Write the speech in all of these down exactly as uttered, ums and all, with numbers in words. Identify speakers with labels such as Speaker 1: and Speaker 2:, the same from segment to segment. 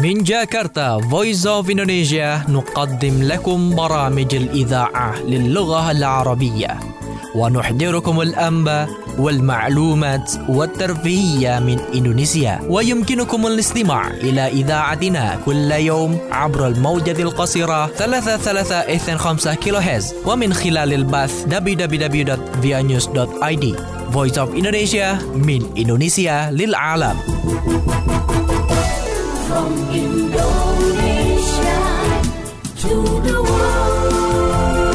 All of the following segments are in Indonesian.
Speaker 1: من جاكرتا Voice of Indonesia نقدم لكم برامج الإذاعة للغة العربية ونحضركم الأنباء والمعلومات والترفيهية من إندونيسيا. ويمكنكم الاستماع إلى إذاعتنا كل يوم عبر الموجة القصيرة ثلاثة ثلاثة اثنين خمسة كيلو هرتز ومن خلال البث دبليو دبليو دبليو دوت via news دوت i d. Voice of Indonesia من إندونيسيا للعالم.
Speaker 2: From Indonesia to the world.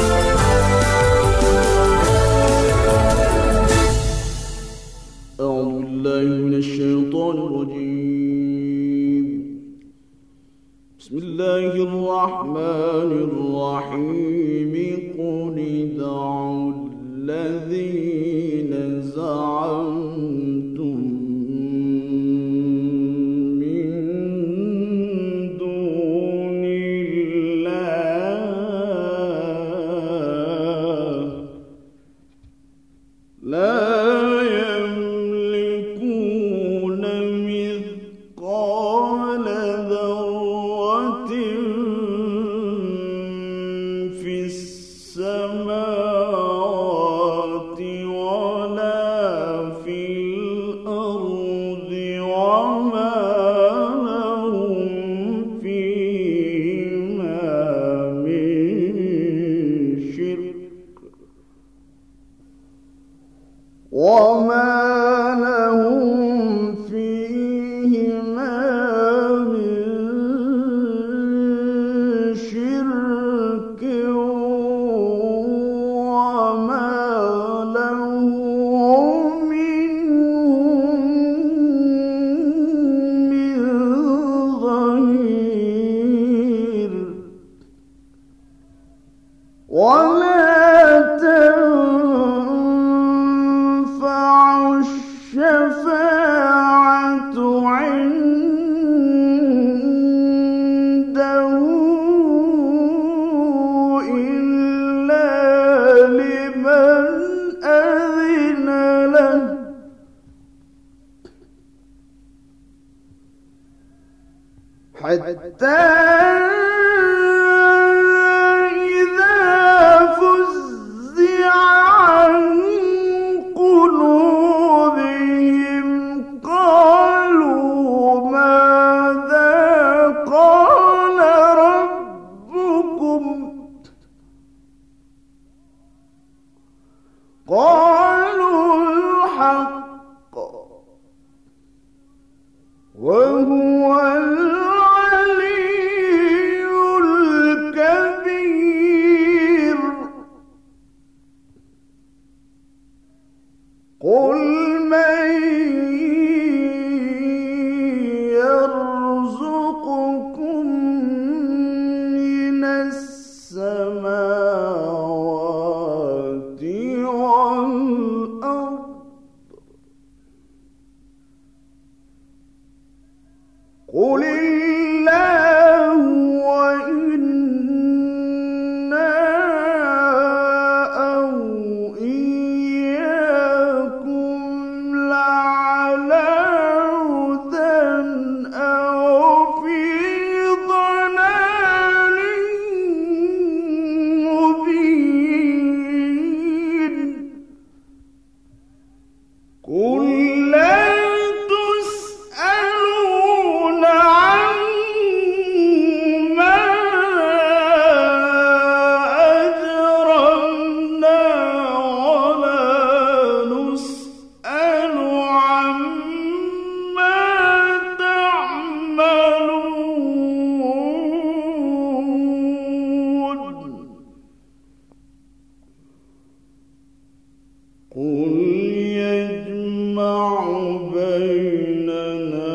Speaker 3: أعوذ بالله من الشيطان الرجيم. بسم الله الرحمن الرحيم. قل ادعوا الذين زعمتم من دون الله لا يملكون مثقال ذرة في السماوات ولا في الأرض وما لهم فيهما من شرك وما لهم فيهما من شرك وما له منهم من ظهير. ولا تنفع الشفاعة عنده إلا لمن أذن له حتى إذا فزع عن قلوبهم قالوا ماذا قال ربكم قالوا الحق وهو العلي الكبير. قل من يرزقكم من السماوات والأرض قل الله وإنا أو إياكم لعلى هدى أو في ضلال مبين. قل لا تسألون عما أجرمنا ولا نسأل عما تعملون. قل يجمع بيننا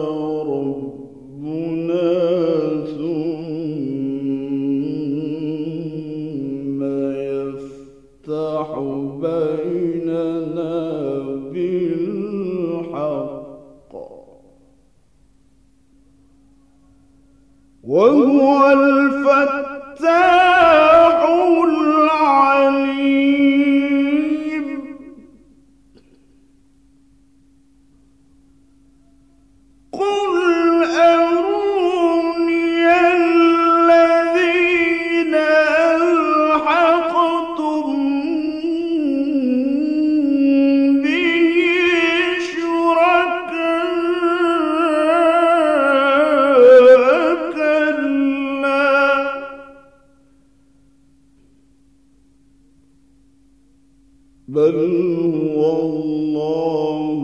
Speaker 3: ربنا ثم يفتح بيننا بالحق وهو الفتاح العليم. قل أروني بل هو الله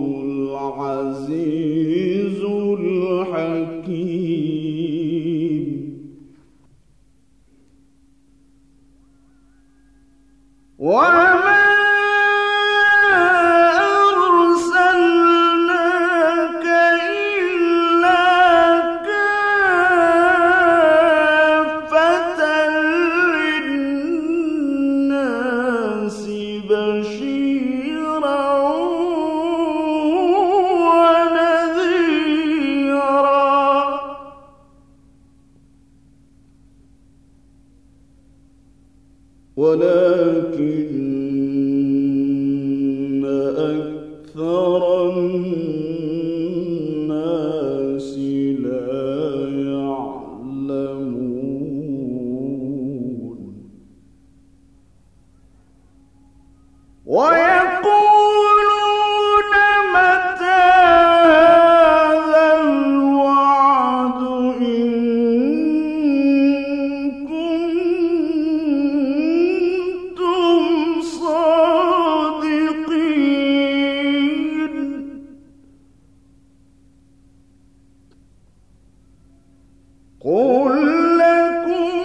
Speaker 3: العزيز الحكيم وما أرسلناك إلا كافة للناس بشيرا ونذيرا ولكن أكثر الناس لا يعلمون ويقولون متى هذا الوعد إن كنتم صادقين قل لكم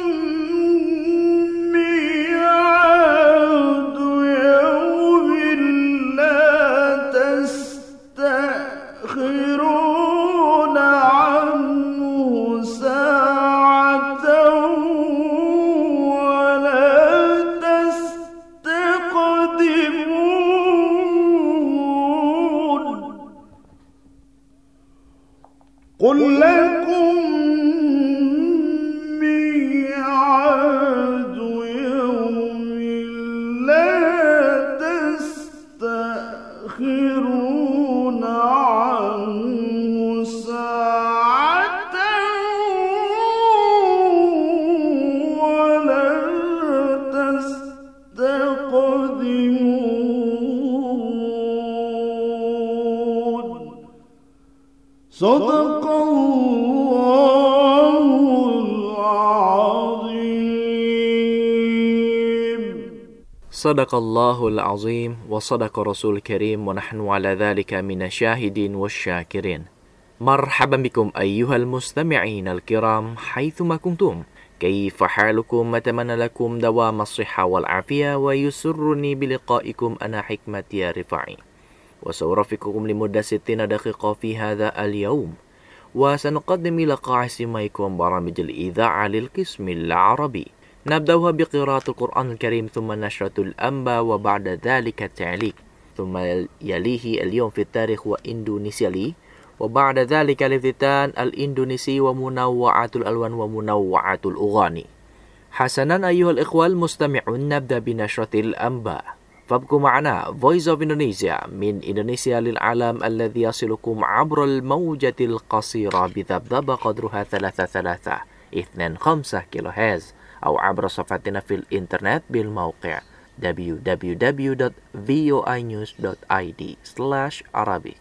Speaker 3: ميعاد يوم لا تستأخرون عنه ساعة ولا تستقدمون قل لكم ميعاد يوم لا تستأخرون عنه ساعة ولا تستقدمون صدق الله العظيم
Speaker 4: صدق الله العظيم وصدق رسول الكريم ونحن على ذلك من الشاهدين والشاكرين. مرحبا بكم أيها المستمعين الكرام حيثما كنتم. كيف حالكم؟ أتمنى لكم دوام الصحة والعافية ويسرني بلقائكم أنا حكمة يا رفاعي وسأرافقكم لمدة ستين دقيقة في هذا اليوم وسنقدم لقاء سماعكم برامج الإذاعة للقسم العربي. نبدأها بقراءة القرآن الكريم ثم نشرة الأنباء وبعد ذلك التعليق ثم يليه اليوم في التاريخ وإندونيسيا لي وبعد ذلك الافتتان الإندونيسي ومنوعات الألوان ومنوعات الأغاني. حسنا أيها الإخوة المستمعون نبدأ بنشرة الأنباء فابقوا معنا Voice of Indonesia من إندونيسيا للعالم الذي يصلكم عبر الموجة القصيرة بذبذبة قدرها ثلاثة ثلاثة اثنين خمسة كيلو هرتز أو عبر صفحتنا في الإنترنت بالموقع دبليو دبليو دبليو دوت فوي نيوز دوت آي دي سلاش عربي.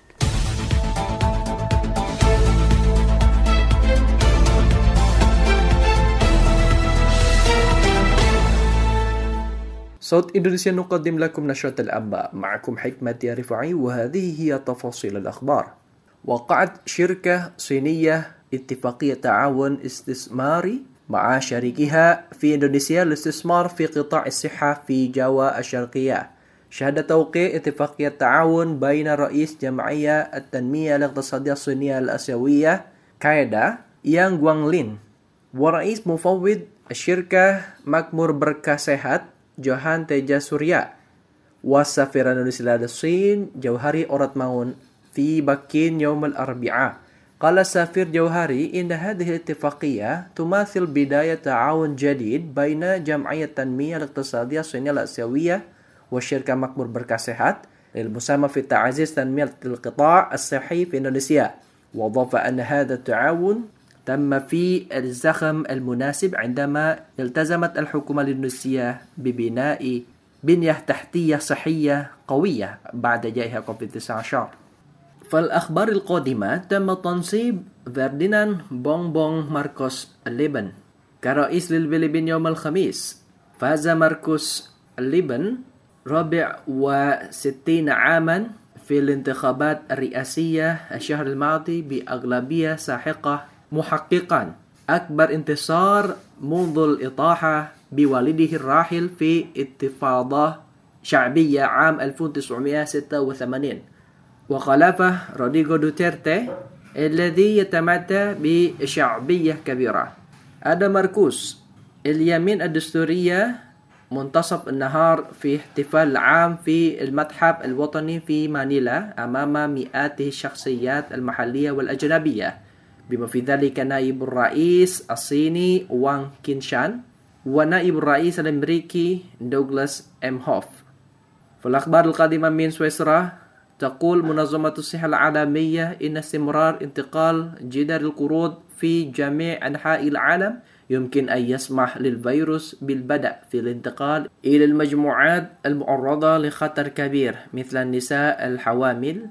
Speaker 1: صوت إندونيسيا نقدم لكم نشرة الأنباء معكم حكمة يا رفاعي وهذه هي تفاصيل الأخبار. وقعت شركة صينية اتفاقية تعاون استثماري مع شريكها في إندونيسيا للاستثمار في قطاع الصحة في جاوا الشرقية. شهد توقيع اتفاقية تعاون بين رئيس جمعية التنمية الاقتصادية الصينية الآسيوية كايدا يانغ غوانغلين ورئيس مفوض الشركة مكمور بركة صحة جوهان تيجا سوريا والسفير إندونيسيا لدى الصين جوهري أورتماون في بكين يوم الأربعاء. قال السفير جوهري إن هذه الاتفاقية تمثل بداية تعاون جديد بين جمعية التنمية الاقتصادية الصينية الآسيوية والشركة مكمور بركة صحة للمساهمة في تعزيز تنمية القطاع الصحي في إندونيسيا. وأضاف أن هذا التعاون تم في الزخم المناسب عندما التزمت الحكومة الإندونيسية ببناء بنية تحتية صحية قوية بعد جائحة كوفيد تسعة عشر. فالأخبار القادمة تم تنصيب فرديناند بونبون ماركوس الليبن كرئيس للفلبين يوم الخميس. فاز ماركوس الليبن رابع وستين عاما في الانتخابات الرئاسية الشهر الماضي بأغلبية ساحقة، محققا أكبر انتصار منذ الإطاحة بوالده الراحل في انتفاضة شعبية عام ألف وتسعمائة وستة وثمانين، وخلفه رودريغو دوتيرتي الذي يتمتع بشعبية كبيرة. هذا مركوز اليمين الدستورية منتصف النهار في احتفال عام في المتحف الوطني في مانيلا أمام مئات الشخصيات المحلية والأجنبية، بما في ذلك نائب الرئيس الصيني وانغ كينشان ونائب الرئيس الأمريكي دوغلاس إم هوف. في الأخبار القادمة من سويسرا تقول منظمة الصحة العالمية إن استمرار انتقال جدار القرود في جميع أنحاء العالم يمكن أن يسمح للفيروس بالبدء في الانتقال إلى المجموعات المعرضة لخطر كبير مثل النساء الحوامل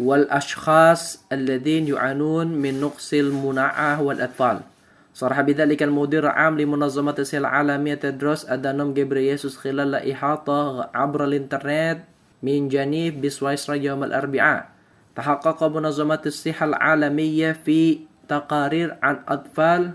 Speaker 1: والأشخاص الذين يعانون من نقص المناعة والأطفال. صرح بذلك المدير العام لمنظمة الصحة العالمية تدروس أدانوم غبرييسوس خلال إحاطة عبر الإنترنت من جنيف بسويسرا يوم الأربعاء. تحقق منظمة الصحة العالمية في تقارير عن أطفال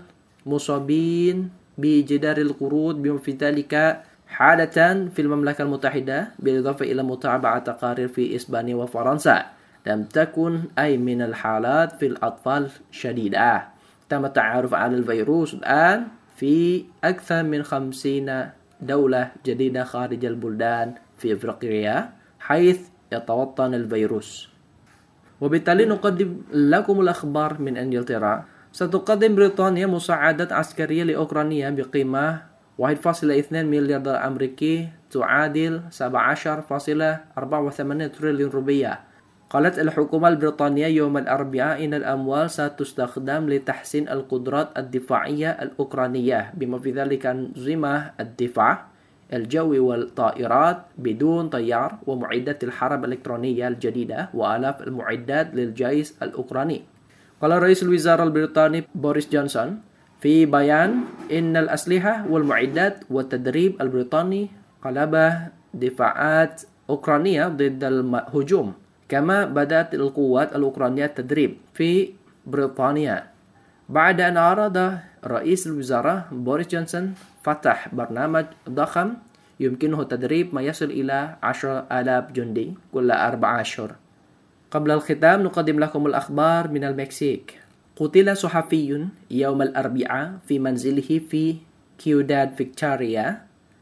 Speaker 1: مصابين بجدار القرود، بما في ذلك حالة في المملكة المتحدة، بالإضافة إلى متابعة تقارير في إسبانيا وفرنسا. لم تكن أي من الحالات في الأطفال شديدة. تم التعرف على الفيروس الآن في أكثر من خمسين دولة جديدة خارج البلدان في أفريقيا حيث يتوطن الفيروس. وبالتالي نقدم لكم الأخبار من إنجلترا. ستقدم بريطانيا مساعدات عسكرية لأوكرانيا بقيمة واحد فاصلة اثنين مليار دولار أمريكي تعادل سبعة عشر فاصلة أربعة وثمانين تريليون روبية. قالت الحكومة البريطانية يوم الأربعاء إن الأموال ستستخدم لتحسين القدرات الدفاعية الأوكرانية، بما في ذلك أنظمة الدفاع الجوي والطائرات بدون طيار ومعدات الحرب الإلكترونية الجديدة وآلاف المعدات للجيش الأوكراني. قال رئيس الوزراء البريطاني بوريس جونسون في بيان إن الأسلحة والمعدات والتدريب البريطاني قلب دفاعات أوكرانيا ضد الهجوم، كما بدأت القوات الأوكرانية التدريب في بريطانيا. بعد أن أعرض رئيس الوزراء بوريس جونسون فتح برنامج ضخم يمكنه تدريب ما يصل إلى عشرة آلاف جندي كل أربعة أشهر. قبل الختام نقدم لكم الأخبار من المكسيك. قتل صحفي يوم الأربعاء في منزله في كيوداد فيكتوريا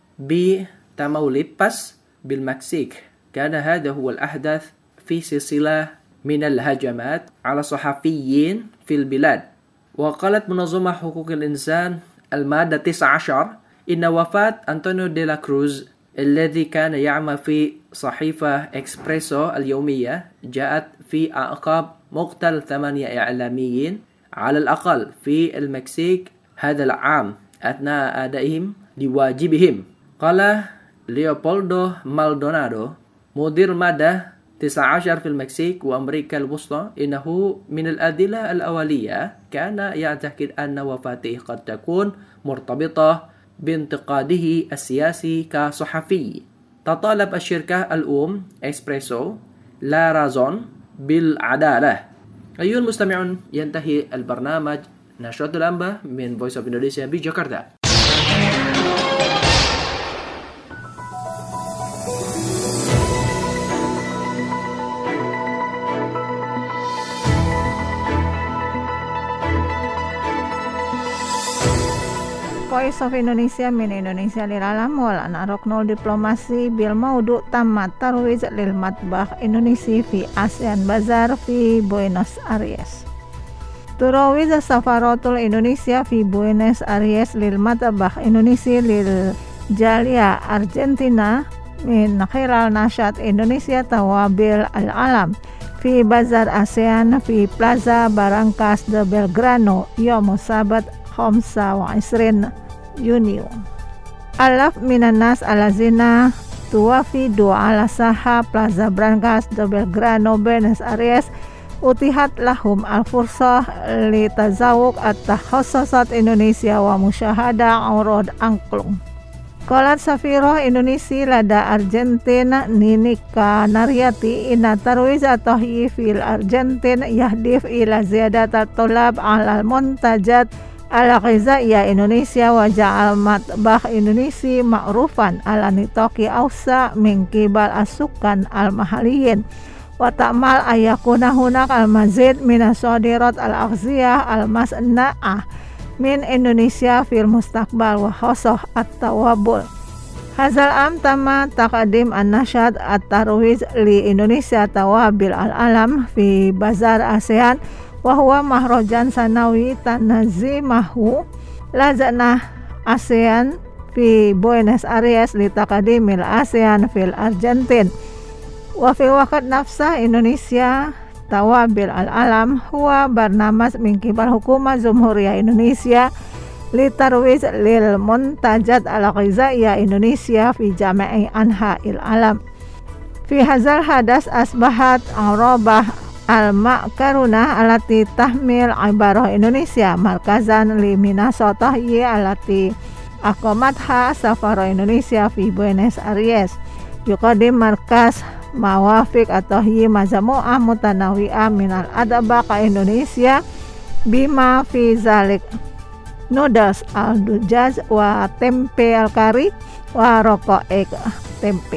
Speaker 1: بتاماوليباس بالمكسيك. كان هذا هو الأحدث في سلسلة من الهجمات على صحفيين في البلاد. وقالت منظمة حقوق الإنسان المادة تسعة عشر إن وفاة أنطونيو دي لا كروز الذي كان يعمل في صحيفة إكسبريسو اليومية جاءت في أعقاب مقتل ثمانية إعلاميين على الأقل في المكسيك هذا العام أثناء أدائهم لواجبهم. قال ليوبولدو مالدونادو مدير مادة تسعة عشر في المكسيك وأمريكا الوسطى إنه من الأدلة الأولية كان يعتقد أن وفاته قد تكون مرتبطة بانتقاده السياسي كصحفي. تطالب الشركة الأم إكسبريسو لا رازون بالعدالة. أيها المستمعون، ينتهي البرنامج نشرة الأنباء من Voice of Indonesia بجاكرتا.
Speaker 5: Voice of Indonesia من إندونيسيا للعالم والآن ركن الدبلوماسي بالموضوع تم الترويج للمطبخ إندونيسي في آسيان بازار في بوينوس آيرس. ترويج سفارة إندونيسيا في بوينوس آيرس للمطبخ إندونيسي للجالية أرجنتينا من خلال نشاط إندونيسيا توابل العالم في بازار آسيان في بلازا بارانكاس de Belgrano يوم السبت خمسة وعشرين يونيو. آلاف من الناس الذين توافدوا على ساحة بلازا برانكاس de Belgrano بوينوس آيرس أتيحت لهم الفرصة لتذوق التخصصات إندونيسيا ومشاهدة عروض أنقلم. Kolat Safiro Indonesia lada Argentina Ninika Naryati inna tarwiz atohi fil Argentin yahdif ila ziyadata tolab alal montajat ala ghizaiya Indonesia wa ja'al matbah Indonesia ma'rufan ala nitoki awsa min kibal asukan al-mahaliyin wa ta'mal ayakuna hunak al-mazid minasodirat al-aghziyah al-masna'ah min Indonesia fil mustaqbal wa khosoh at-tawabul. Hazal am tama taqadim an-nasyad at-tarwiz li Indonesia tawabil al-alam fi bazar ASEAN wa huwa mahrojan sanawi tanazimahu lazana ASEAN fi Buenos Aires li taqadimil ASEAN fil Argentin wa fi waqt nafsah Indonesia tawabil al-alam huwa barnamas min kibal hukumah Jumhuriyah Indonesia li tarwiz lil muntajat al-ghizaiyah Indonesia fi jami'i anha'il alam. Fi hazal hadas asbahat arabah al-ma'karuna alati tahmil ibarah Indonesia markazan li minasotahyi alati aqamatha safara Indonesia fi Buenos Aires yuqadim markaz mawafik atau hi mazamu'ah mutanawi'ah minal adaba ka Indonesia bima fi zalik noodles al-dujaz wa tempe al-kari wa roko'ek tempe.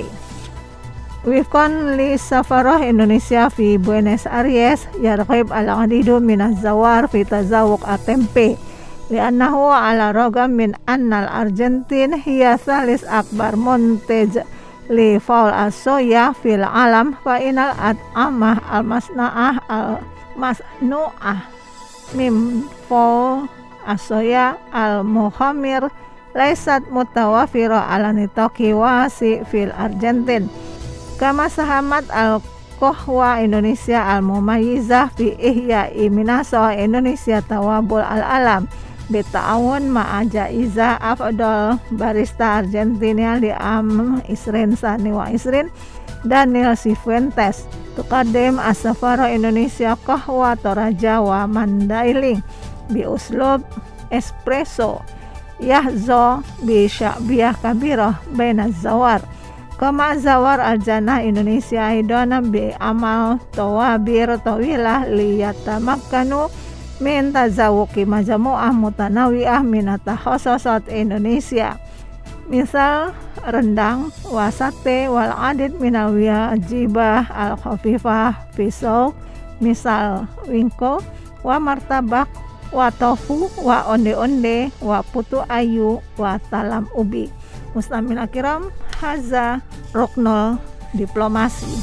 Speaker 5: Wifkon li safarah Indonesia fi Buenos Aires yarghib al-adidu minaz zawar fi tazawuq at-tempe li'annahu ala rogam min annal Argentin hiya thalis akbar montej li faul as-soya fil alam fa inal at'amah al-masna'ah al-masnu'ah mim faul as-soya al-muhamir laisat mutawafira ala nitoki wasi fil Argentin kama sahamat al-kohwa Indonesia al-mumayyizah fi ihya'i minaso Indonesia tawabul al-alam bita'awun ma'aja iza afdol barista Argentina li am isrin sani wa isrin Daniel Cifuentes tuqadim as-safara Indonesia kahwa toraja wa mandailing bi uslub espresso yahzo bi sya'biyah kabirah baina zawar kama zawar al-janah Indonesia idona bi amal tawabir tawilah liyatamakkanu min tazawuki majamu'ah mutanawi'ah minata khososot Indonesia misal rendang wasate wal adid minal wajibah al khafifah pisau misal wingko wa martabak wa tofu wa onde-onde wa putu ayu wa talam ubi. Muslimin akiram, haza ruknul diplomasi.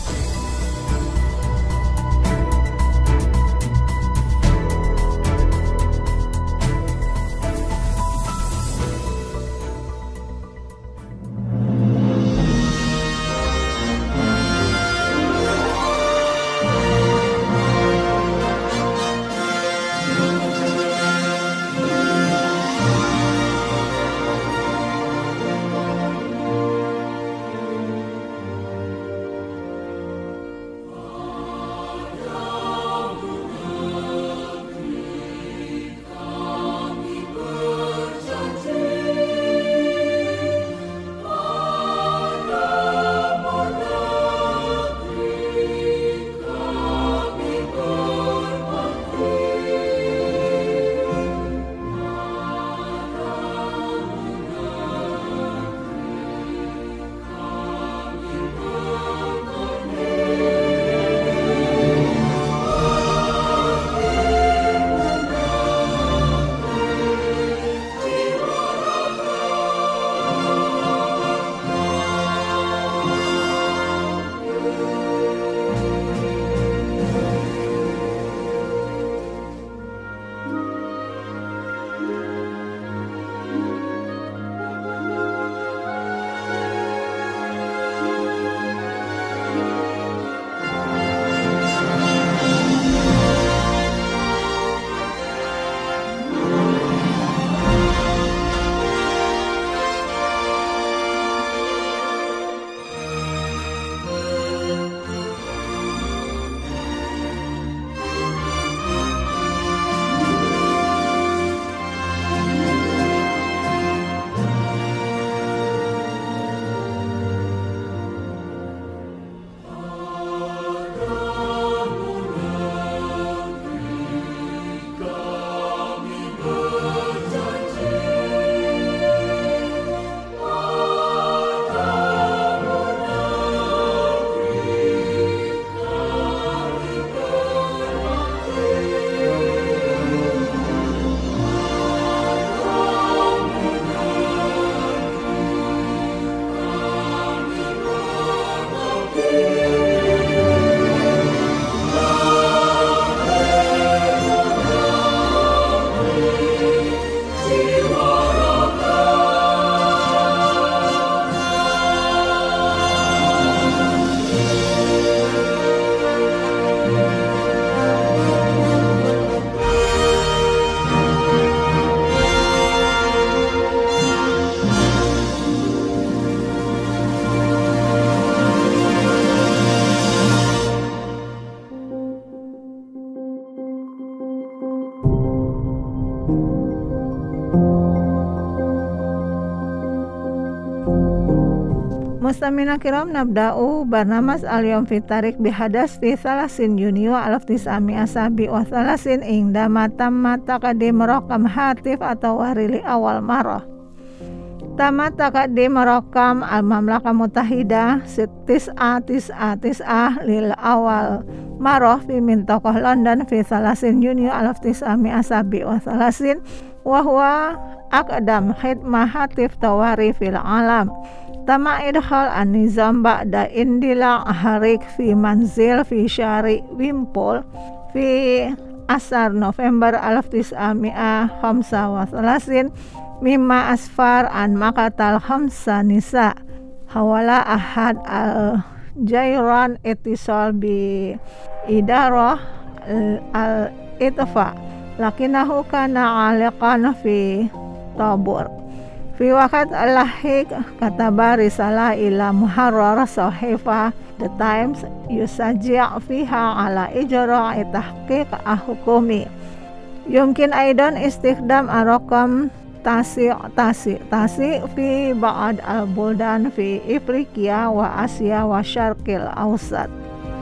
Speaker 5: مستمعينا الكرام نبدأ برنامج اليوم في التاريخ بحدث في ثلاثين يونيو ألف وتسعمائة وسبعة وثلاثين عندما تم تقديم رقم هاتف atau warili awal marah. Tama taqaddim raqam al-Mamlakah Mutahida tis'a tis'a tis'a lil awal marah fi mintaqah London fi ثلاثين يونيو ألف وتسعمائة وسبعة وثلاثين wa huwa aqdam khidmah hatif tawari fil alam. Tama idkhal an-nizam ba'da indila harik fi manzil fi syari Wimpole fi asar November ألف وتسعمائة وخمسة وثلاثين mimma asfar an maqatal khamsa nisa hawala ahad al-jairan ittisal bi idarah al-itfa lakinahu kana aliqan fi tabur. Fi waqt al-lahiq kataba risalah ila muharrar sahifa The Times yusaji' fiha ala ijra'i tahqiq ahukumi. Yumkin aidan istikhdam ar-raqam tasi tasi tasi fi ba'd al-buldan fi Afrika wa Asia wa Syarqil Awsat.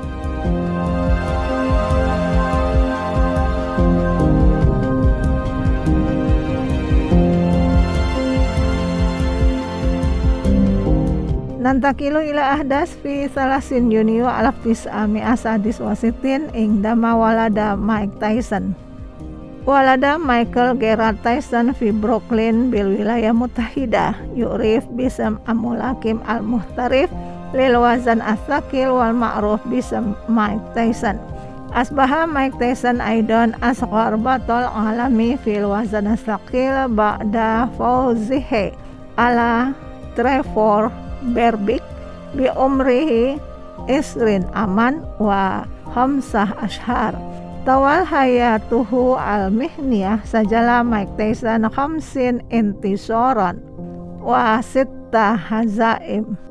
Speaker 5: Nantakilu ila ahdas fi ثلاثين يونيو ألف وتسعمائة وستة وستين indama walada Mike Tyson. Walada Michael Gerard Tyson fi Brooklyn bil wilayah Mutahida yu'rif bisam amulakim al-muhtarif lil wazan as-sakil wal ma'ruf bisam Mike Tyson. Asbaha Mike Tyson aidan asghar batal alami fil wazan as-sakil ba'da fawzihi ala Trevor Berbik bi umrihi isrin aman wa khamsah ashar. Tawal hayatuhu al-mihniyah sajala Mike Tyson khamsin intisoran wa sitta hazaim.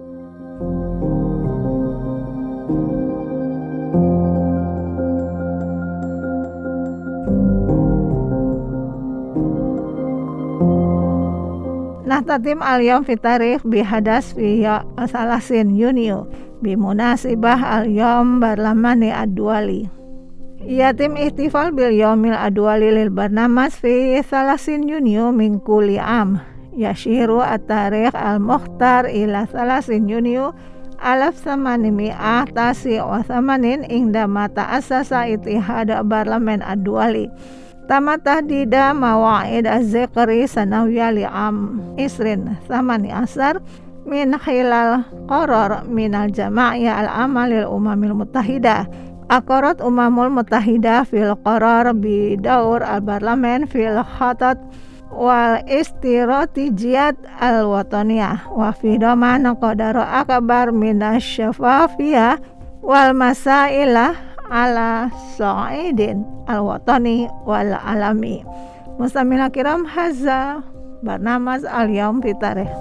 Speaker 5: Nahtatim al-yawm fi tarikh bihadas fi ثلاثين يونيو bimunasibah al-yawm barlamani ad-duwali. Yatim ihtifal bil yawmil adwali lil barnamas fi ثلاثين يونيو min kulli am. Yashiru at-tarikh al-mukhtar ila ثلاثين يونيو ألف وثمانمائة وتسعة وثمانين indama ta'assasa ittihad barlaman ad-duwali. Tama tahdida mawa'id az-zikri sanawiyya li'am isrin thamani asar min khilal qarar minal jama'iyah al-amal lil umamil mutahidah. Aqarat umamul mutahidah fil qarar bi daur al-barlaman fil khatat wal istiratijiyat al-wataniyah wa fi daman qadara akbar minasy syafafiyah wal masailah ala sa'idin al-watani wal alami. Mustamina kiram hazza barnamaz al-yawm fi tarikh.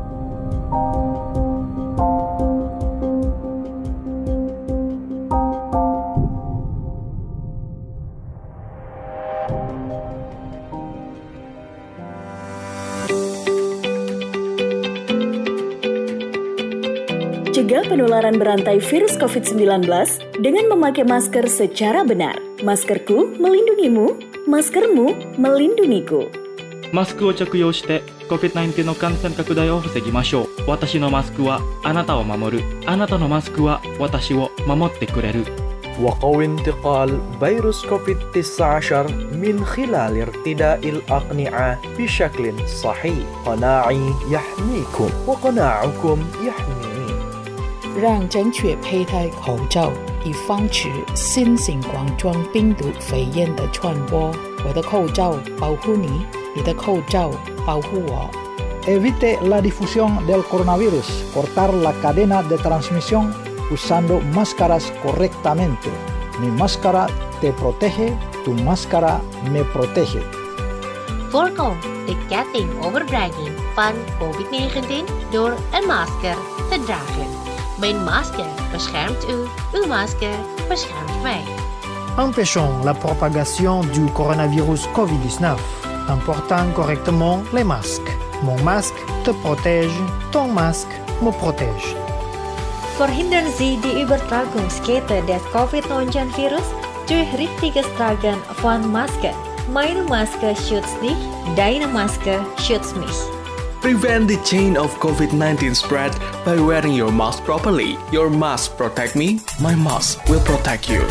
Speaker 6: Cegah penularan berantai virus covid sembilan belas dengan memakai masker secara benar. Maskerku melindungimu, maskermu melindungiku.
Speaker 7: マスクを着用して コビッドナインティーン の感染拡大を防ぎましょう。私のマスクはあなたを守る。あなたのマスクは私を守ってくれる。
Speaker 1: وقوي انتقال فيروس كوفيد تسعة عشر من خلال ارتداء الأقنعة بشكل صحيح. قناعي يحميكم وقناعكم يحميني.
Speaker 8: 让正确佩戴口罩，以防止新型冠状病毒肺炎的传播。我的口罩保护你，你的口罩保护我。
Speaker 9: Evite la difusión del coronavirus, cortar la cadena de transmisión usando máscaras correctamente. Mi máscara te protege, tu máscara me protege.
Speaker 10: Voorkom de ketting overbrenging van covid negentien door een masker te dragen. Mijn masker beschermt u, uw masker beschermt mij.
Speaker 11: Empêchons la propagation du coronavirus covid dix-neuf en portant correctement les masques. Mon masque te protège, ton masque me protège.
Speaker 12: Förhindrar Sie die Übertragungskette des covid neunzehn Virus durch richtiges Tragen von Maske. Meine Maske schützt dich, deine Maske schützt mich.
Speaker 13: Prevent the chain of covid nineteen spread by wearing your mask properly. Your mask protect me, my mask will protect you.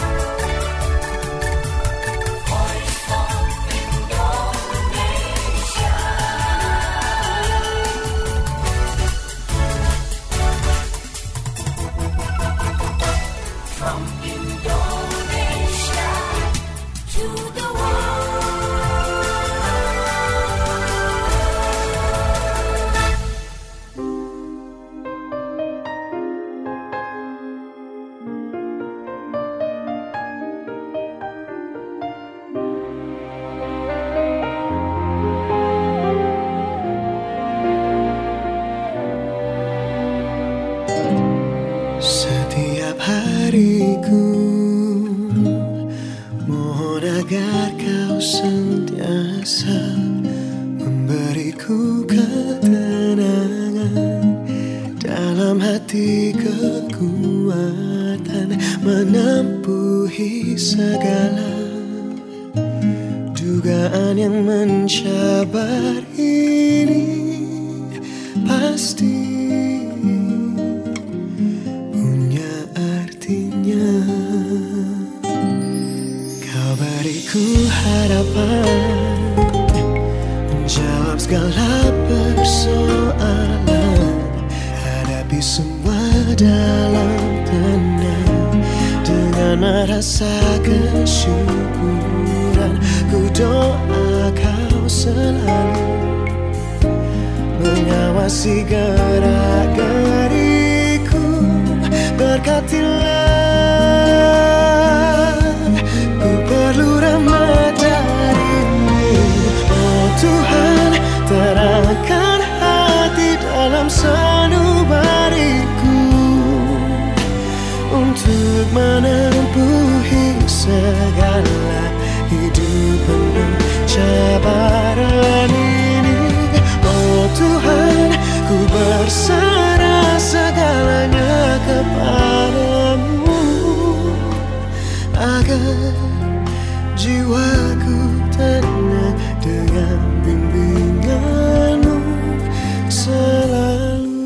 Speaker 14: Setiap hariku mohon agar kau sentiasa memberiku ketenangan dalam hati, kekuatan menempuhi segala dugaan yang mencabar ini. Pasti kau beriku harapan, menjawab segala persoalan, hadapi semua dalam tenang, dengan merasa kesyukuran. Ku doa kau selalu mengawasi gerak-geriku, berkatilah. Ku perlu rahmat darimu, oh Tuhan, terangkan hati dalam sanubariku untuk menempuhi segala hidup penuh cabaran ini. Oh Tuhan, ku berserah segalanya kepadamu, agar jiwaku tenang dengan bimbinganmu selalu.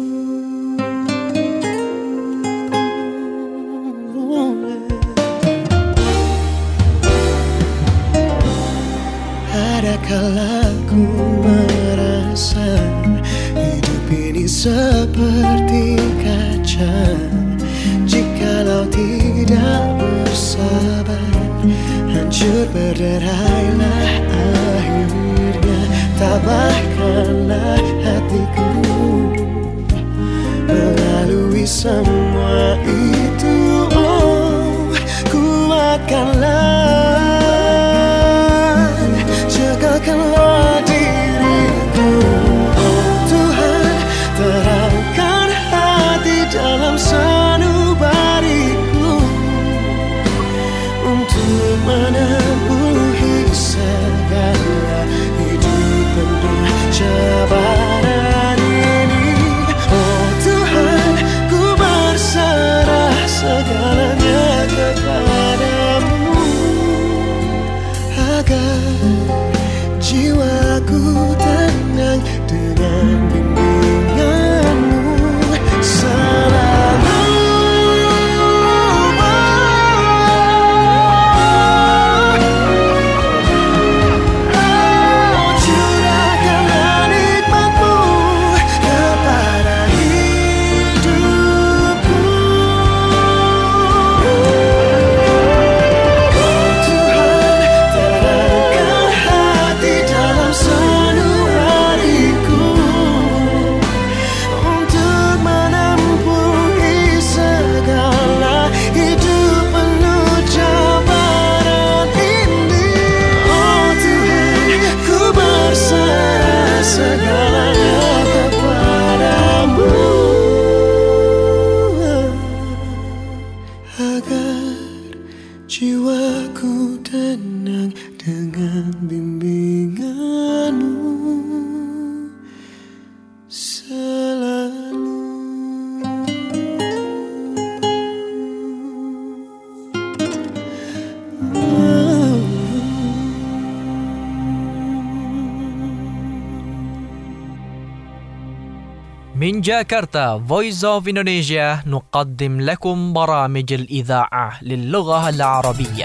Speaker 14: Ada kala ku merasa hidup ini seperti kaca, jikalau tidak bersabar, hancur berderailah akhirnya. Tabahkanlah hatiku melalui semua itu, oh kuatkanlah, jagakanlah diriku. Oh Tuhan, terangkan hati dalam sanubariku untuk menempuhi segala hidup penuh cabaran ini. Oh Tuhan, ku berserah segalanya kepadamu, agar jiwaku tenang dengan bimbinganmu selalu. Jiwaku tenang dengan bimbinganmu selalu.
Speaker 1: من جاكرتا Voice of Indonesia نقدم لكم برامج الإذاعة للغة العربية.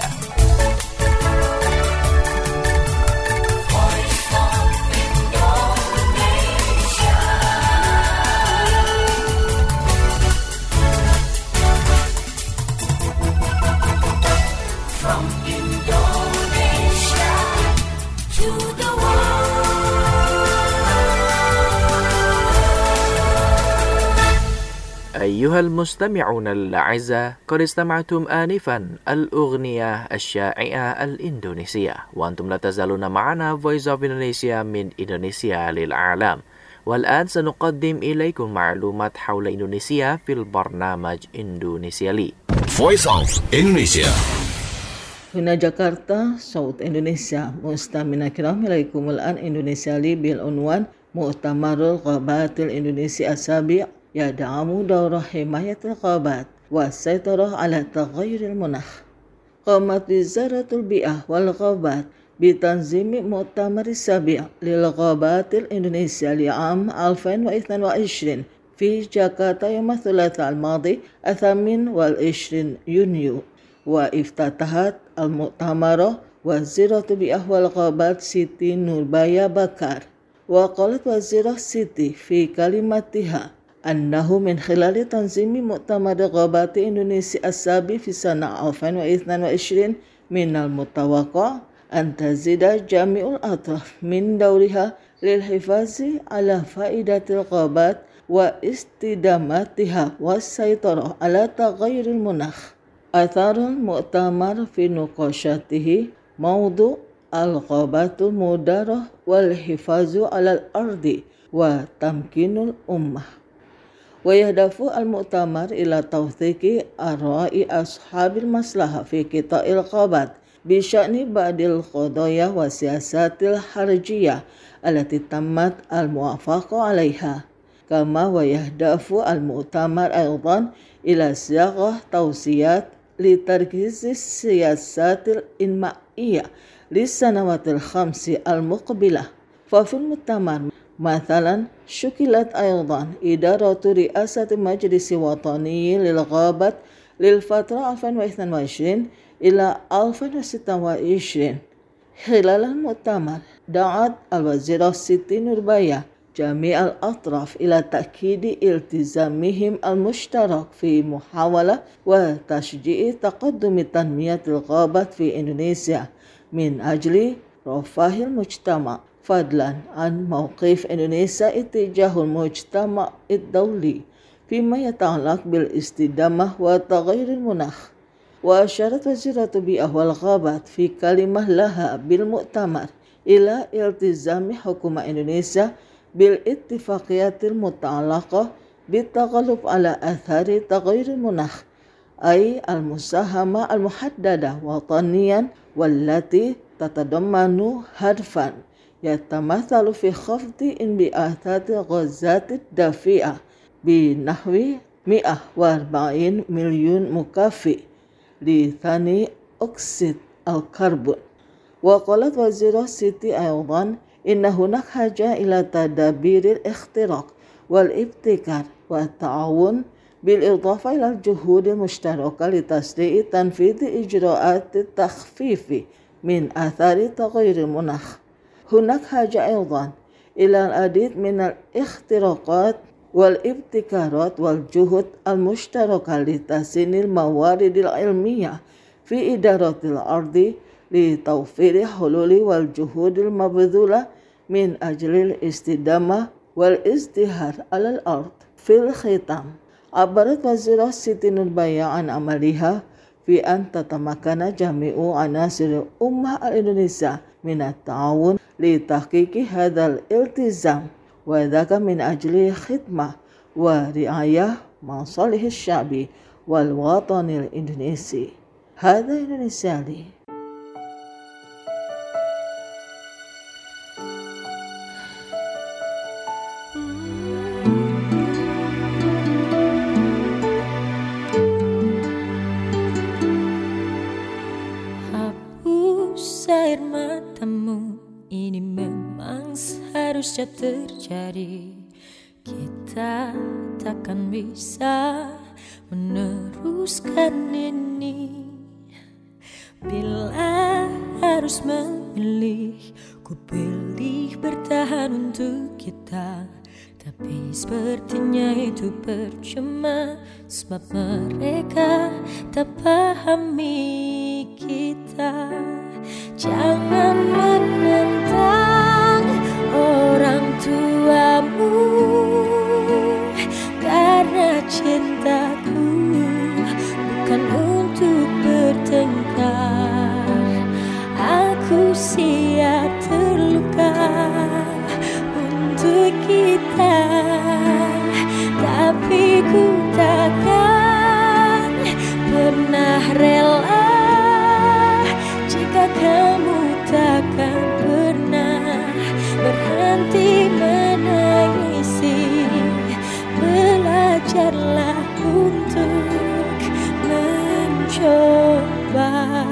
Speaker 4: أيها المستمعون الأعزاء، قد استمعتم آنفا الأغنية الشائعة الإندونيسية، وأنتم لا تزالون معنا Voice of Indonesia من إندونيسيا للعالم. والآن سنقدم إليكم معلومات حول إندونيسيا في البرنامج إندونيسيا لي.
Speaker 15: Voice of Indonesia.
Speaker 16: هنا جاكرتا صوت إندونيسيا. مستمعينا الكرام، إليكم الآن إندونيسيا لي بالعنوان مؤتمر الغابات الإندونيسي السابع يدعم دور حماية الغابات والسيطرة على تغير المناخ. قامت وزارة البيئة والغابات بتنظيم مؤتمر السابع للغابات الإندونيسية لعام ألفين واثنين وعشرين في جاكرتا يوم الثلاثاء الماضي الثامن والعشرين يونيو. وافتتحت المؤتمر وزيرة البيئة والغابات سيتي نوربايا بكار. وقالت وزيرة سيتي في كلمتها أنه من خلال تنظيم مؤتمر غابات إندونيسيا السابع في سنة ألفين واثنين وعشرين من المتوقع أن تزيد جميع الأطراف من دورها للحفاظ على فائدة الغابات واستدامتها والسيطرة على تغير المناخ. أثار المؤتمر في نقاشاته موضوع الغابات المدارة والحفاظ على الأرض وتمكين الأمة. ويهدف المؤتمر إلى توثيق آراء أصحاب المصلحة في قطاع الغابات بشأن بعض القضايا والسياسات الخارجية التي تمت الموافقة عليها. كما ويهدف المؤتمر أيضا إلى صياغة توصيات لتركيز السياسات الإنمائية للسنوات الخمس المقبلة. ففي المؤتمر مثلا شكلت أيضا إدارة رئاسة مجلس وطني للغابات للفترة ألفين واثنين وعشرين إلى ألفين وستة وعشرين. خلال المؤتمر دعت الوزيرة سيتي نوربايا جميع الأطراف إلى تأكيد التزامهم المشترك في محاولة وتشجيع تقدم تنمية الغابات في إندونيسيا من أجل رفاه المجتمع، فضلا عن موقف إندونيسيا اتجاه المجتمع الدولي فيما يتعلق بالاستدامة وتغير المناخ. وأشارت وزيرة البيئة والغابات في كلمة لها بالمؤتمر إلى التزام حكومة إندونيسيا بالاتفاقيات المتعلقة بالتغلب على آثار تغير المناخ، أي المساهمة المحددة وطنيا والتي تتضمن هدفا يتمثل في خفض انبعاثات الغازات الدافئة بنحو مئة وأربعين مليون مكافئ لثاني أكسيد الكربون. وقالت وزيرة سيتي أيضا إن هناك حاجة إلى تدابير الاختراق والابتكار والتعاون بالإضافة إلى الجهود المشتركة لتسريع تنفيذ إجراءات التخفيف من آثار تغير المناخ. هناك حاجة أيضا إلى العديد من الاختراقات والابتكارات والجهود المشتركة لتحسين الموارد العلمية في إدارة الأرض لتوفير حلول والجهود المبذولة من أجل الاستدامة والازدهار على الأرض. في الختام عبرت وزيرة سيتي نوربايا عن عملها في أن تتمكن جميع عناصر الأمة الإندونيسية من التعاون لتحقيق هذا الالتزام، وذاك من أجل خدمة ورعاية مصالح الشعب والوطن الإندونيسي. هذا إندونيسيا لي.
Speaker 17: Air matamu, ini memang seharusnya terjadi. Kita kita takkan bisa meneruskan ini. Bila harus memilih, ku pilih bertahan untuk kita. Tapi sepertinya itu percuma, sebab mereka tak pahami kita. Jangan menentang orang tuamu, karena cintaku bukan untuk bertengkar. Aku siap terluka untuk kita, tapi ku takkan pernah rela jika kamu takkan pernah berhenti menangisi. Belajarlah untuk mencoba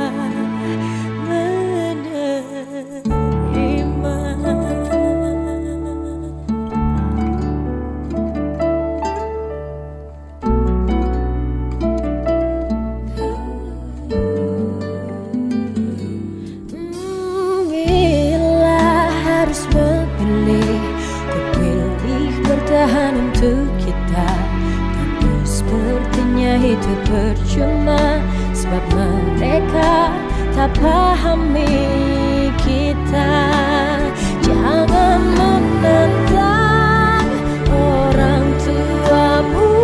Speaker 17: untuk kita. Tapi sepertinya itu percuma, sebab mereka tak pahami kita. Jangan menentang orang tuamu,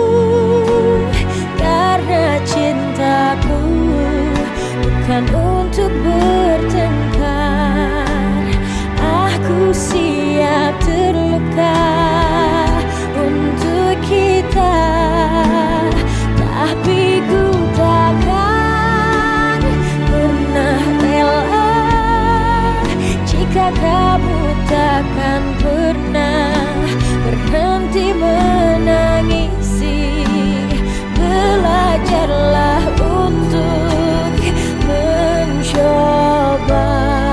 Speaker 17: karena cintaku bukan untuk bertengkar. Aku siap terluka untuk kita, tapi ku takkan pernah rela jika kamu takkan pernah berhenti menangisi. Belajarlah untuk mencoba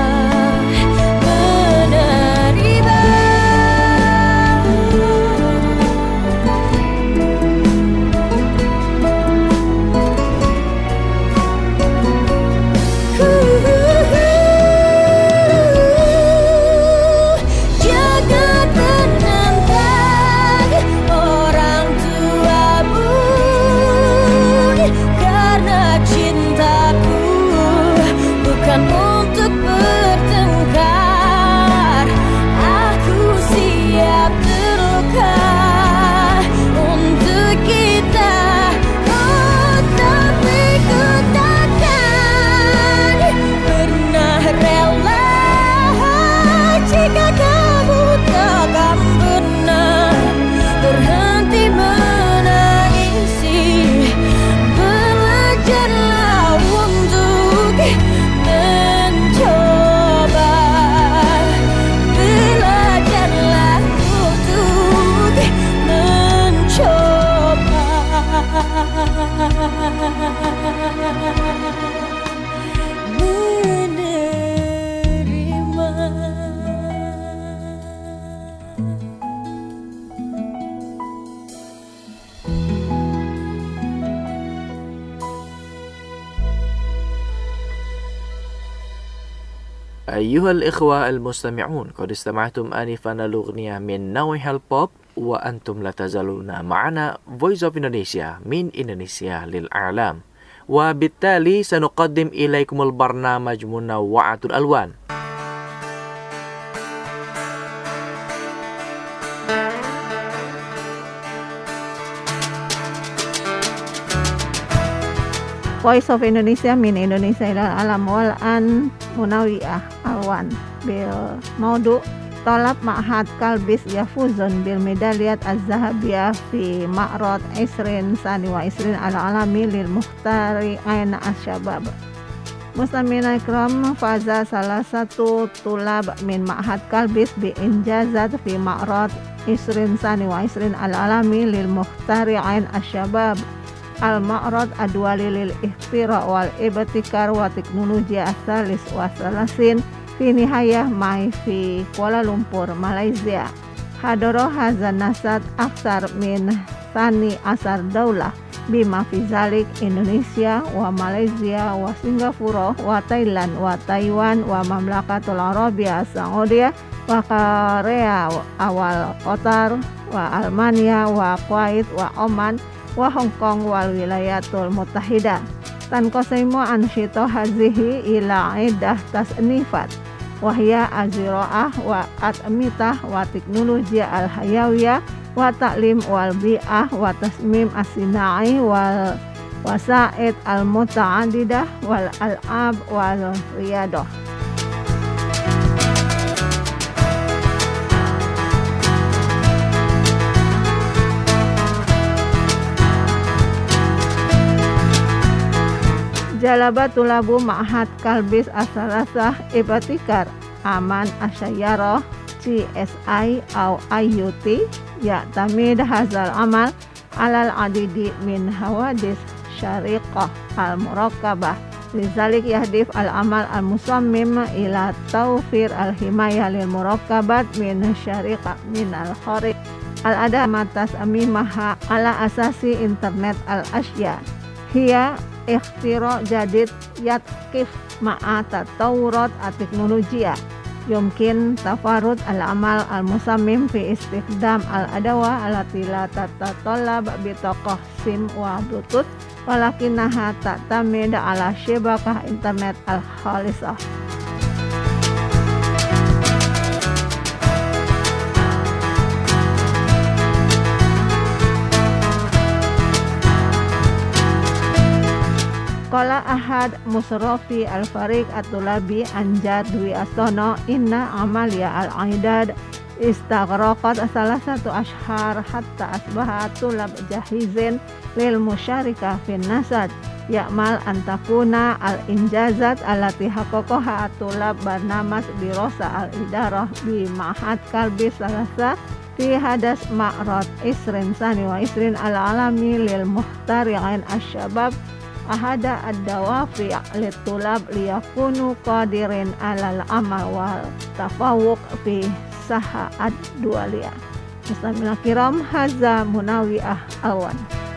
Speaker 4: أيها الإخوة المستمعون، قد استمعتم آنفا الأغنية من نوع البوب، وأنتم لا تزالون معنا Voice of Indonesia من إندونيسيا للإعلام. وبالتالي سنقدم إليكم البرنامج منوعة الألوان.
Speaker 5: Voice of Indonesia min Indonesia ilal alam wal an munawiyah alwan bil maudu talab ma'had kalbis yafuzun bil medaliyat az-zahabiyah fi ma'rad isrin sani wa isrin ala alami lil muhtari aina asyabab. Muslimina ikram, faza salah satu tulab min ma'had kalbis bi injazat fi ma'rad isrin sani wa isrin ala alami lil muhtari ain asyabab. Al-Ma'rad adwali lil ihtira wal ibtikar wa teknologi asalis wa salasin fi nihayah mai fi Kuala Lumpur, Malaysia. hadoro hazan nasat aksar min sani asar daulah bima fizalik Indonesia wa Malaysia wa Singapura wa Thailand wa Taiwan wa Mamlakatul Arabia Saudiyah wa Korea awal Qatar wa Almania wa Kuwait wa Oman wa Hong Kong wal Wilayatul Muttahidah. Tan qasaimu ansyito hazihi ila iddah tasnifat wahya aziraah wa atmitah wa teknologi al-hayawiyah wa ta'lim wal bi'ah wa tasmim as-sinai wal wasa'id al-muta'adidah wal al'ab wal riyadah. Jalabat tulabu ma'had kalbis asalasah ibatikar aman asyayarah C S I atau I U T ya tamid hazal amal alal adidi min hawadis syariqah al murakkabah lizalik yahdif al amal al musammim ila tawfir al himayah lil murakkabat min syariqah min al khariq al adamatas amimaha ala asasi internet al asya hiya ikhtiro jadid yatkif ma'a tatawurat at-teknologiya yumkin tafarud al-amal al-musammim fi istikdam al-adawa alati la tatatallab bitaqah sim wa bluetooth walakinaha ta'tamid ala syibakah internet al-khalisah. Qala ahad musrafi al-fariq at-tulabi anjar dwi astono inna amalia al-aidad istaghraqat salah satu ashar hatta asbaha tulab jahizin lil musyarika fin nasad ya'mal antakuna al-injazat alati haqqaqaha at-tulab barnamas dirasa al-idarah bi ma'had kalbi salasa fi hadas ma'rad isrin sani wa isrin al-alami lil muhtari'in asy-syabab ahada ad-dawafi' litulab liyakunu qadirin alal amal wal tafawuq fi saha ad-dualiyah. Muslimina kiram haza munawi'ah awan.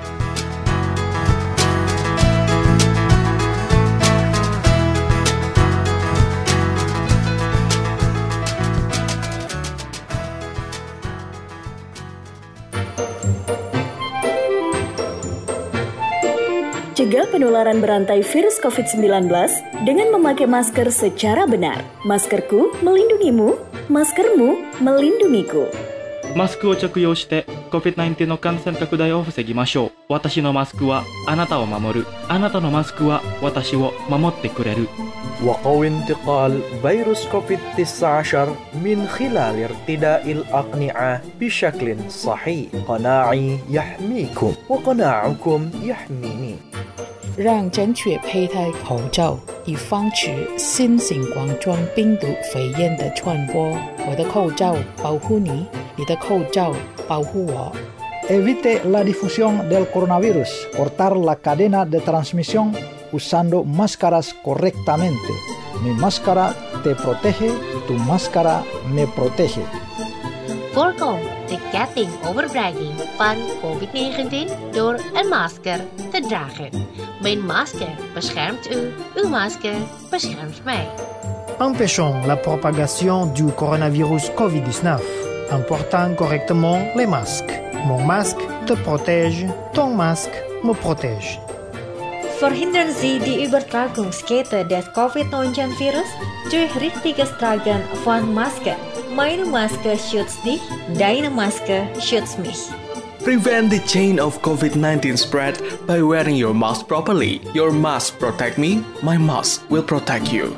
Speaker 6: Cegah penularan berantai virus covid sembilan belas dengan memakai masker secara benar. Maskerku melindungimu, maskermu melindungiku.
Speaker 7: マスクを着用して コビッドナインティーン の感染拡大を防ぎましょう。私のマスクはあなたを守る。あなたのマスクは私を守ってくれる。
Speaker 1: وقو انتقال فيروس كوفيد تسعة عشر من خلال ارتداء الأقنعة بشكل صحيح. قناعي يحميكم وقناعكم يحميني.
Speaker 8: 让正确佩戴口罩，以防止新型冠状病毒肺炎的传播。我的口罩保护你，你的口罩保护我。
Speaker 9: Evite la difusión del coronavirus. Cortar la cadena de transmisión usando máscaras correctamente. Mi máscara te protege, tu máscara me protege.
Speaker 10: Voorkom de ketting overbregging van covid negentien door een masker te dragen. Mijn masker beschermt u, uw masker beschermt mij.
Speaker 11: Empêchons la propagation du coronavirus covid dix-neuf en portant correctement les masques. Mon masque te protège, ton masque me protège.
Speaker 12: Verhindern Sie die Übertragungskette des covid neunzehn Virus durch richtiges Tragen von Maske. Meine Maske schützt dich, deine Maske schützt mich.
Speaker 13: Prevent the chain of covid nineteen spread by wearing your mask properly. Your mask protect me, my mask will protect you.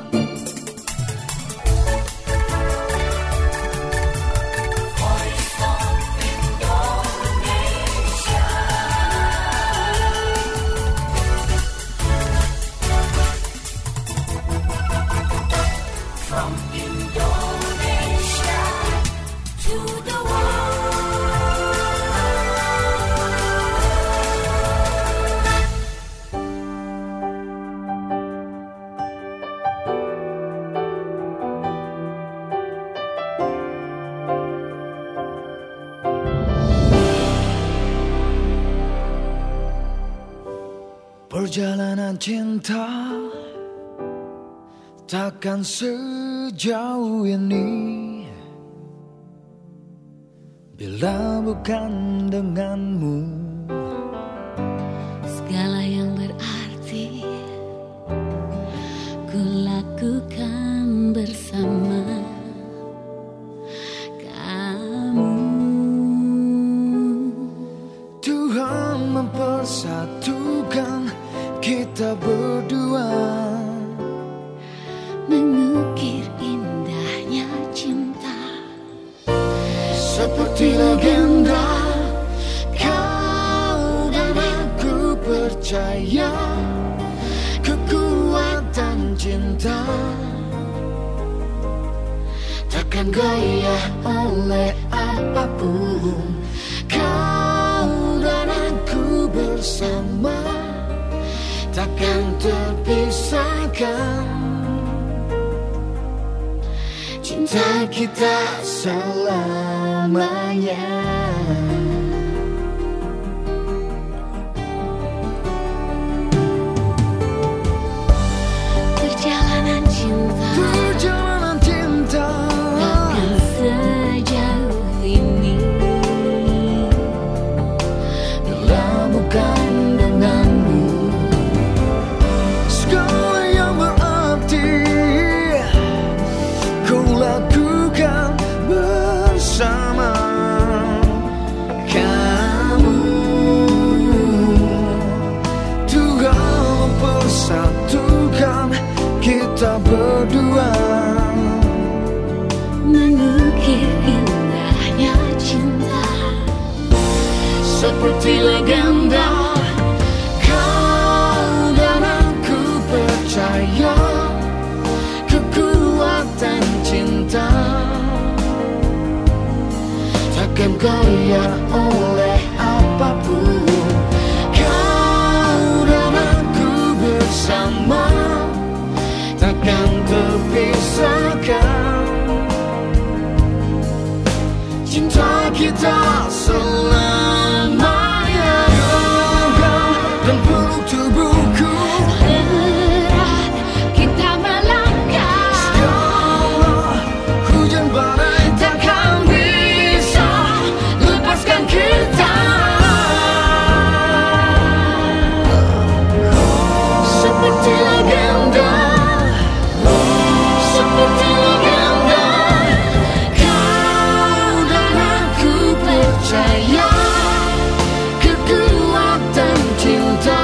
Speaker 14: Perjalanan cinta takkan sejauh ini bila bukan denganmu.
Speaker 17: Segala yang berarti ku lakukan bersama kamu.
Speaker 14: Tuhan mempersatukan kita berdua,
Speaker 17: mengukir indahnya cinta
Speaker 14: seperti legenda. Kau dan aku percaya kekuatan cinta takkan goyah oleh apapun. Kau dan aku bersama takkan terpisahkan. Cinta kita selamanya.
Speaker 17: Perjalanan cinta,
Speaker 14: Perjalanan cinta
Speaker 17: takkan sejauh ini
Speaker 14: bila bukan denganmu. Segala yang berarti ku lakukan bersama kamu. Tuhan mempersatukan kita berdua,
Speaker 17: mengukir indahnya cinta
Speaker 14: seperti legenda. Kau dan aku percaya kekuatan cinta takkan goyah oleh apapun. Kau dan aku bersama takkan terpisahkan. Cinta kita selamanya. Genggam dan peluk tubuhku,
Speaker 17: berat kita melangkah.
Speaker 14: segala hujan badai
Speaker 17: Takkan bisa lepaskan kita.
Speaker 14: seperti legenda,
Speaker 17: Seperti legenda,
Speaker 14: kau dan aku percaya kekuatan cinta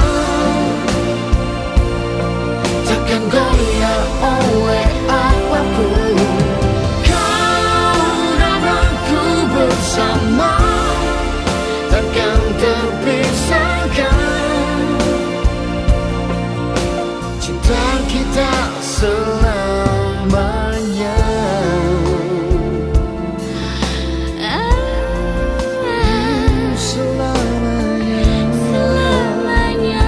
Speaker 14: takkan goyah oleh apapun. Kau dan aku bersama takkan terpisahkan. Cinta kita selamanya. Selamanya.
Speaker 17: selamanya.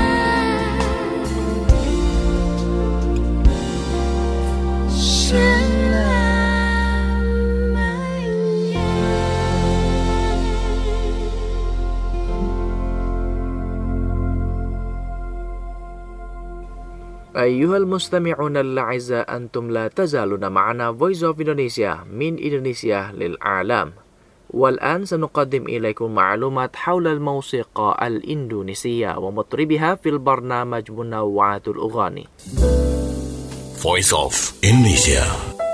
Speaker 4: أيها المستمعون الأعزاء أنتم لا تزالون معنا Voice of Indonesia من إندونيسيا للعالم. والآن سنقدم إليكم معلومات حول الموسيقى الإندونيسية ومطربها في البرنامج منوعات الأغاني.
Speaker 15: Voice of Indonesia.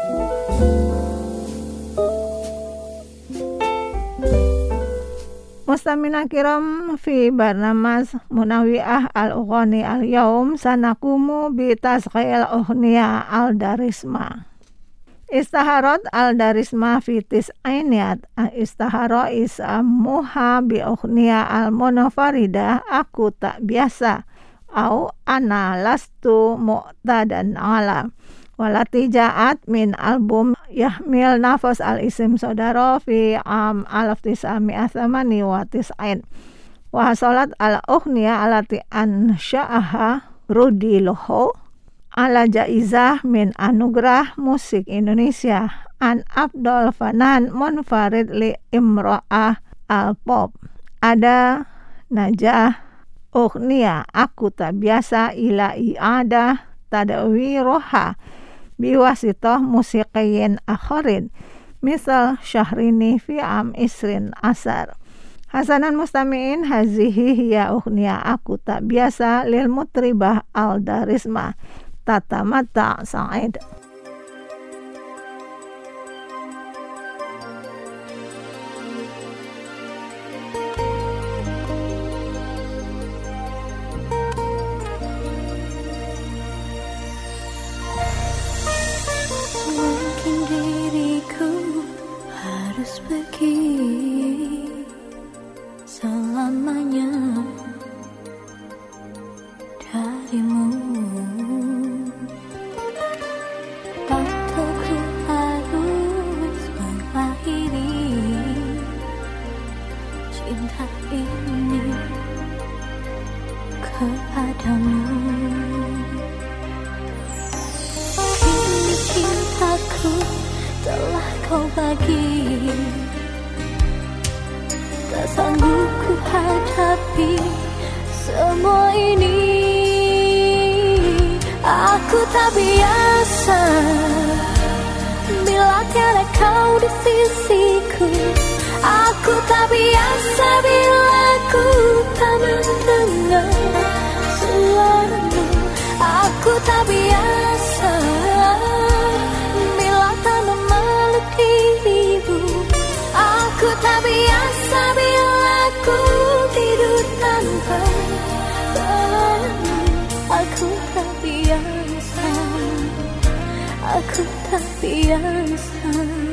Speaker 5: Mustamina kiram fi barnamas munawi'ah al-ughani al-yawm sanakumu bi tasghil ughniya al-darisma. Istaharat al-darisma fi tis'ainiyat istahara isamuha bi ughniya al-munafaridah aku tak biasa au ana lastu mu'tadan ala. Walati ja'at min album Yahmil Nafas al-Isim Sodaro fi am alaf tis'ami athamani wa tis'ain. Wa hasolat al-ughniya alati ansha'aha Rudi Loho ala jaizah min anugerah musik Indonesia an Abdul Fanan Munfarid li Imro'ah al-Pop. Ada Najah Ughnia aku tak biasa ila i'adah tadwiroha biwasitoh musiqiyin akharin misal syahrini fi am isrin asar. Hasanan mustami'in hazihi hiya ughnia aku tak biasa lil mutribah al darisma tatamata sa'id.
Speaker 17: Mungkin diriku harus pergi selamanya darimu, atau ku harus mengakhiri cinta ini kepadamu. Kini cintaku telah kau bagi, tak sanggup ku hadapi semua ini. Aku tak biasa bila tiada kau di sisiku. Aku tak biasa bila ku tak mendengar suaramu. Aku tak biasa bila tak memeluk dirimu. Aku tak biasa bila ku tidur tanpa bawamu. Aku tak biasa, aku tak biasa.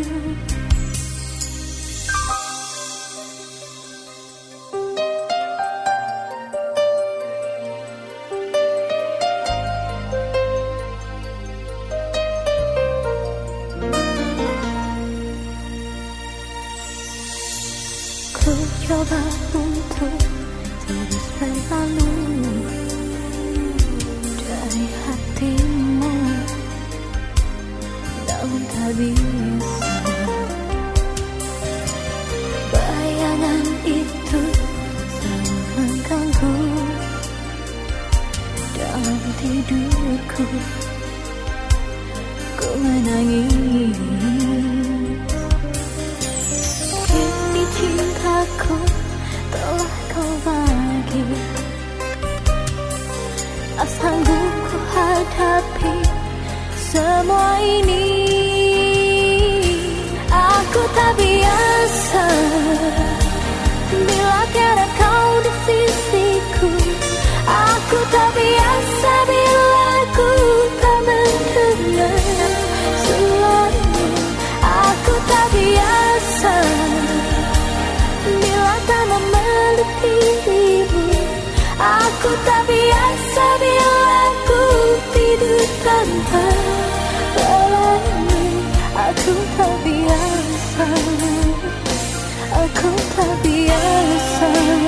Speaker 17: Ku coba untuk terus berlalu dari hatimu, namun tak bisa. Bayangan itu selalu mengganggu dalam tidurku. Ku menangis, kini cintaku telah kau bagi, tak sanggup ku hadapi semua ini. Aku tak biasa bila tiada kau di sisiku. Aku tak biasa bila ku tak mendengar suaramu. Aku tak biasa bila tak memeluk dirimu. Aku tak biasa bila ku tidur tanpa bawamu. Aku tak biasa, aku tak biasa.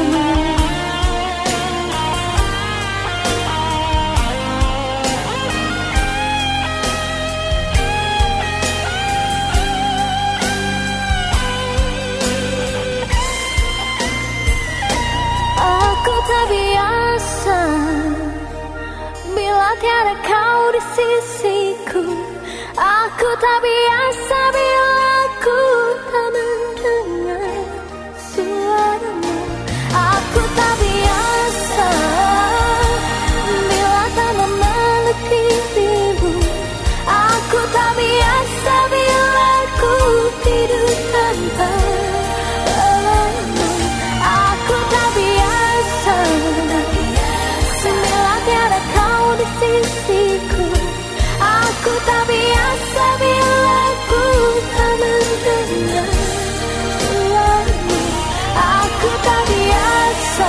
Speaker 17: Aku tak biasa bila tiada kau di sisiku. Aku tak biasa bila ku tak mendengar suaramu. Aku tak biasa bila tak memeluk dirimu. Aku tak biasa bila ku tidur tanpa bawamu. Aku tak biasa bila tiada kau di sisiku. Aku tak biasa bila ku tak mendengar suaramu. Aku tak biasa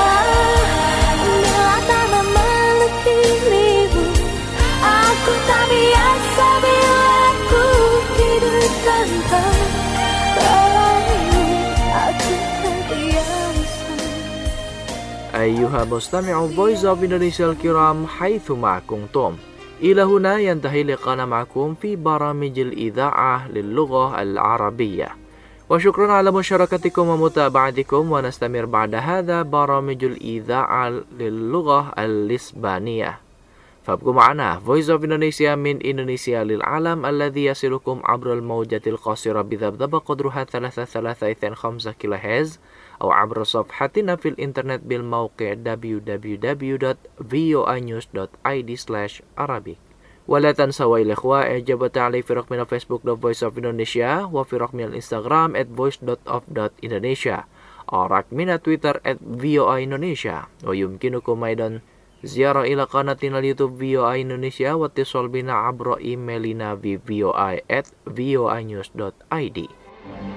Speaker 17: bila tak memeluk dirimu. Aku tak biasa bila ku tidur tanpa bawamu. Aku tak biasa.
Speaker 4: Ayuha mustami'u Voice of Indonesia al-kiram haithuma kuntum. إلى هنا ينتهي لقاءنا معكم في برامج الإذاعة للغة العربية وشكرا على مشاركتكم ومتابعتكم ونستمر بعد هذا برامج الإذاعة للغة الإسبانية فابقوا معنا Voice of Indonesia من إندونيسيا للعالم الذي يصلكم عبر الموجة القصيرة بذبذبة قدرها ثلاثة ثلاثة اثنين خمسة كيلو هرتز أو عبر صفحتنا في الإنترنت بالموقع دبليو دبليو دبليو دوت فيو آي نيوز دوت آي دي سلاش عربي. ولا تنسوا يا الإخوة إعجاب وتعليق في رقمنا فيسبوك دوت فويس أوف إندونيسيا وفي رقمنا الإنستغرام at voice dot of dot indonesia أو رقمنا تويتر at فيو آي إندونيسيا ويمكنكم أيضا زيارة إلى قناتنا اليوتيوب فيو آي إندونيسيا واتصال بنا عبر إيميلنا في فيو آي at voinews dot I D.